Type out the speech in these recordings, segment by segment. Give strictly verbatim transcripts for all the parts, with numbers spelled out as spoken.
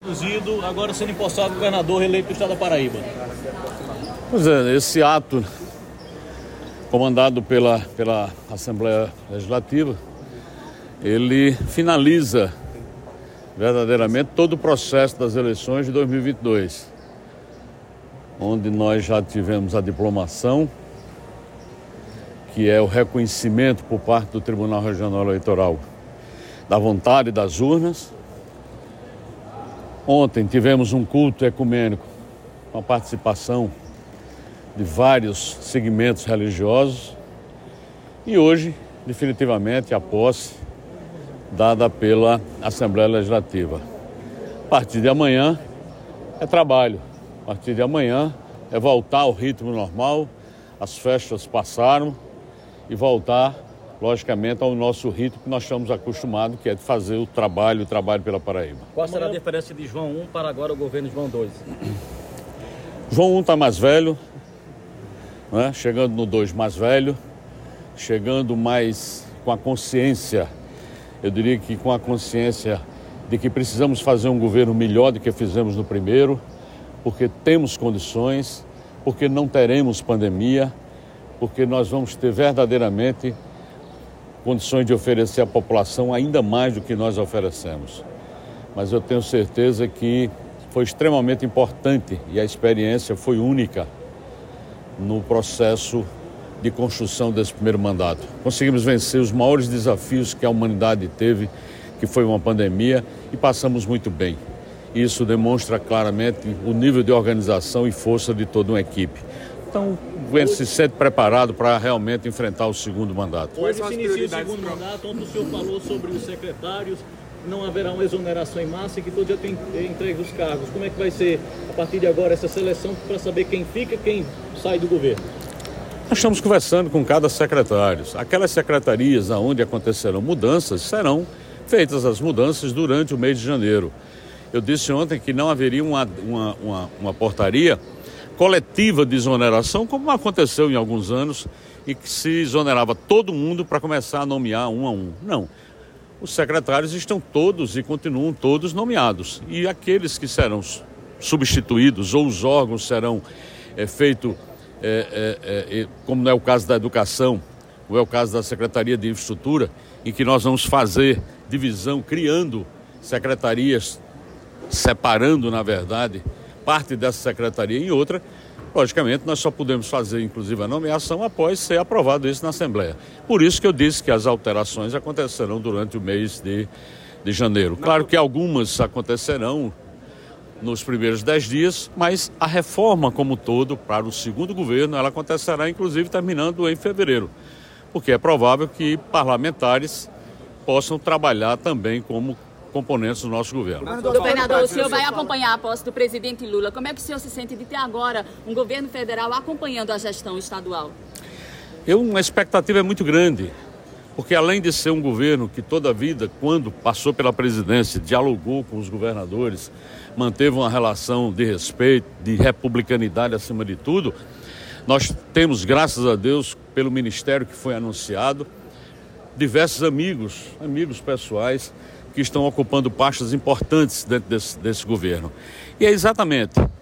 Agora sendo empossado governador reeleito do estado da Paraíba. Pois é, esse ato comandado pela, pela Assembleia Legislativa, ele finaliza verdadeiramente todo o processo das eleições de dois mil e vinte e dois, onde nós já tivemos a diplomação, que é o reconhecimento por parte do Tribunal Regional Eleitoral da vontade das urnas. Ontem tivemos um culto ecumênico com a participação de vários segmentos religiosos e hoje, definitivamente, a posse dada pela Assembleia Legislativa. A partir de amanhã é trabalho, a partir de amanhã é voltar ao ritmo normal, as festas passaram e voltar, logicamente, ao nosso ritmo que nós estamos acostumados, que é de fazer o trabalho, o trabalho pela Paraíba. Qual será a diferença de João um para agora o governo João dois? João um está mais velho, né? Chegando no dois mais velho, chegando mais com a consciência, eu diria que com a consciência de que precisamos fazer um governo melhor do que fizemos no primeiro, porque temos condições, porque não teremos pandemia, porque nós vamos ter verdadeiramente condições de oferecer à população ainda mais do que nós oferecemos. Mas eu tenho certeza que foi extremamente importante e a experiência foi única no processo de construção desse primeiro mandato. Conseguimos vencer os maiores desafios que a humanidade teve, que foi uma pandemia, e passamos muito bem. Isso demonstra claramente o nível de organização e força de toda uma equipe. Então, o governo se sente preparado para realmente enfrentar o segundo mandato. Hoje se inicia o segundo mandato, onde o senhor falou sobre os secretários, não haverá uma exoneração em massa e que todos já têm entregue os cargos. Como é que vai ser, a partir de agora, essa seleção para saber quem fica e quem sai do governo? Nós estamos conversando com cada secretário. Aquelas secretarias onde acontecerão mudanças, serão feitas as mudanças durante o mês de janeiro. Eu disse ontem que não haveria uma, uma, uma, uma portaria coletiva de exoneração, como aconteceu em alguns anos, e que se exonerava todo mundo para começar a nomear um a um. Não. Os secretários estão todos e continuam todos nomeados. E aqueles que serão substituídos ou os órgãos serão é, feitos, é, é, é, como não é o caso da educação, ou é o caso da Secretaria de Infraestrutura, em que nós vamos fazer divisão, criando secretarias, separando, na verdade, parte dessa secretaria em outra. Logicamente, nós só podemos fazer, inclusive, a nomeação após ser aprovado isso na Assembleia. Por isso que eu disse que as alterações acontecerão durante o mês de, de janeiro. Claro que algumas acontecerão nos primeiros dez dias, mas a reforma como um todo, para o segundo governo, ela acontecerá, inclusive, terminando em fevereiro. Porque é provável que parlamentares possam trabalhar também como componentes do nosso governo. Governador, o senhor vai acompanhar a posse do presidente Lula. Como é que o senhor se sente de ter agora um governo federal acompanhando a gestão estadual? Eu, uma expectativa é muito grande, porque além de ser um governo que toda a vida, quando passou pela presidência, dialogou com os governadores, manteve uma relação de respeito, de republicanidade acima de tudo, nós temos, graças a Deus, pelo ministério que foi anunciado, diversos amigos, amigos pessoais, que estão ocupando pastas importantes dentro desse, desse governo. E é exatamente é,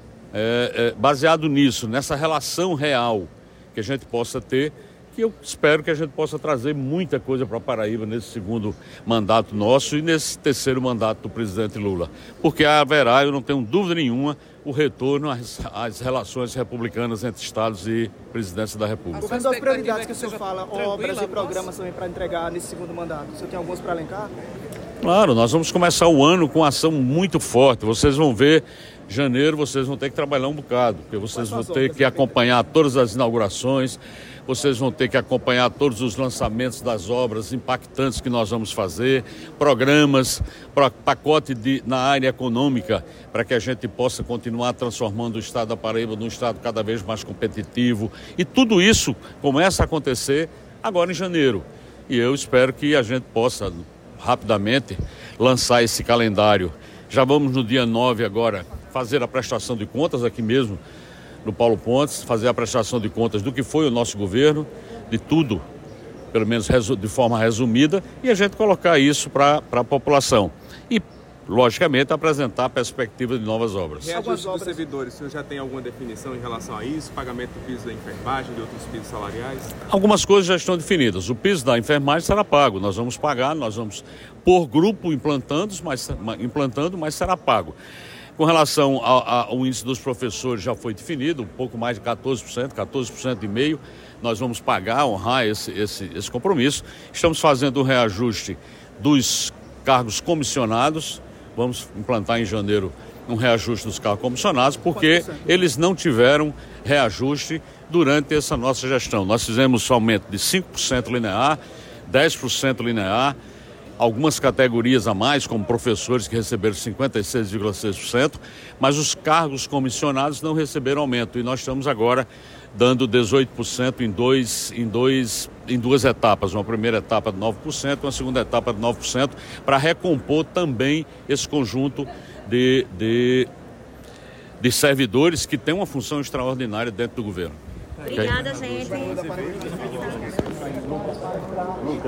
é, baseado nisso, nessa relação real que a gente possa ter, que eu espero que a gente possa trazer muita coisa para a Paraíba nesse segundo mandato nosso e nesse terceiro mandato do presidente Lula. Porque haverá, eu não tenho dúvida nenhuma, o retorno às, às relações republicanas entre estados e presidência da República. Quais são as prioridades que o senhor fala, obras e programas também para entregar nesse segundo mandato? O senhor tem alguns para elencar? Claro, nós vamos começar o ano com uma ação muito forte. Vocês vão ver, janeiro, vocês vão ter que trabalhar um bocado, porque vocês vão ter que acompanhar todas as inaugurações, vocês vão ter que acompanhar todos os lançamentos das obras impactantes que nós vamos fazer, programas, pacote de, na área econômica, para que a gente possa continuar transformando o estado da Paraíba num estado cada vez mais competitivo. E tudo isso começa a acontecer agora em janeiro. E eu espero que a gente possa rapidamente lançar esse calendário. Já vamos no dia nove agora fazer a prestação de contas aqui mesmo no Paulo Pontes, fazer a prestação de contas do que foi o nosso governo, de tudo, pelo menos de forma resumida, e a gente colocar isso para a população. E logicamente, apresentar a perspectiva de novas obras. Reajuste dos servidores, o senhor já tem alguma definição em relação a isso? Pagamento do piso da enfermagem, de outros pisos salariais? Algumas coisas já estão definidas. O piso da enfermagem será pago. Nós vamos pagar, nós vamos por grupo implantando, mas, implantando, mas será pago. Com relação ao, ao índice dos professores, já foi definido, um pouco mais de quatorze por cento, quatorze por cento e meio. Nós vamos pagar, honrar esse, esse, esse compromisso. Estamos fazendo um reajuste dos cargos comissionados. Vamos implantar em janeiro um reajuste dos cargos comissionados, porque eles não tiveram reajuste durante essa nossa gestão. Nós fizemos um aumento de cinco por cento linear, dez por cento linear, algumas categorias a mais, como professores que receberam cinquenta e seis vírgula seis por cento, mas os cargos comissionados não receberam aumento. E nós estamos agora dando dezoito por cento em, dois, em, dois, em duas etapas. Uma primeira etapa de nove por cento, uma segunda etapa de nove por cento, para recompor também esse conjunto de, de, de servidores que têm uma função extraordinária dentro do governo. Obrigada, okay? gente.